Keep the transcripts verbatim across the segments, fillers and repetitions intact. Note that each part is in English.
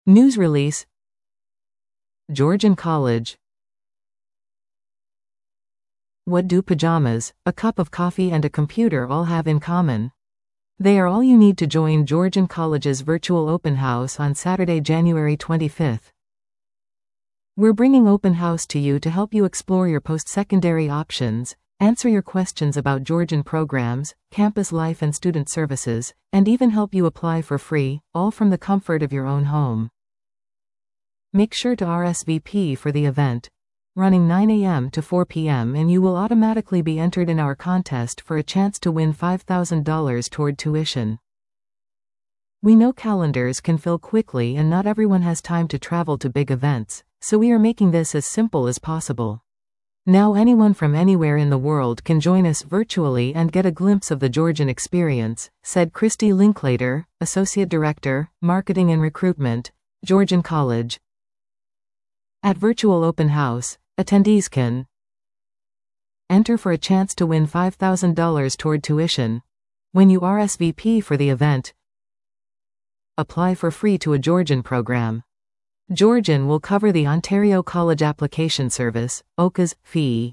News release. Georgian College. What do pajamas, a cup of coffee and a computer all have in common? They are all you need to join Georgian College's virtual open house on Saturday, January twenty-fifth. We're bringing open house to you to help you explore your post-secondary options, answer your questions about Georgian programs, campus life and student services, and even help you apply for free, all from the comfort of your own home. Make sure to R S V P for the event, running nine A M to four P M, and you will automatically be entered in our contest for a chance to win five thousand dollars toward tuition. We know calendars can fill quickly and not everyone has time to travel to big events, so we are making this as simple as possible. Now anyone from anywhere in the world can join us virtually and get a glimpse of the Georgian experience, said Christy Linklater, Associate Director, Marketing and Recruitment, Georgian College. At Virtual Open House, attendees can enter for a chance to win five thousand dollars toward tuition when you R S V P for the event. Apply for free to a Georgian program. Georgian will cover the Ontario College Application Service, O C A's, fee.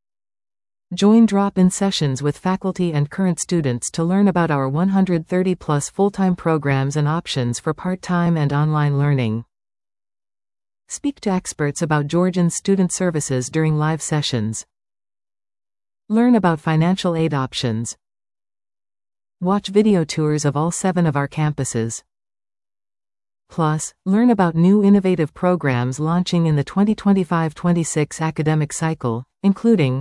Join drop-in sessions with faculty and current students to learn about our one hundred thirty plus full-time programs and options for part-time and online learning. Speak to experts about Georgian student services during live sessions. Learn about financial aid options. Watch video tours of all seven of our campuses. Plus, learn about new innovative programs launching in the twenty twenty-five twenty-six academic cycle, including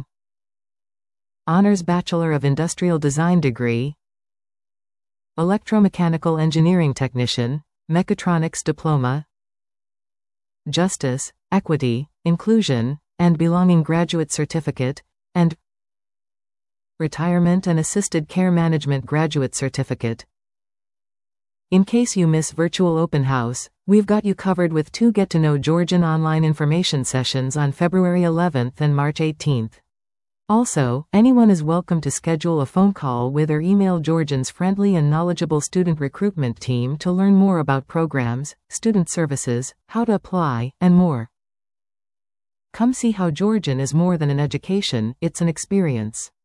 Honors Bachelor of Industrial Design degree, Electromechanical Engineering Technician, Mechatronics Diploma, Justice, Equity, Inclusion, and Belonging Graduate Certificate, and Retirement and Assisted Care Management Graduate Certificate. In case you miss Virtual Open House, we've got you covered with two Get-to-Know Georgian online information sessions on February eleventh and March eighteenth. Also, anyone is welcome to schedule a phone call with or email Georgian's friendly and knowledgeable student recruitment team to learn more about programs, student services, how to apply, and more. Come see how Georgian is more than an education, it's an experience.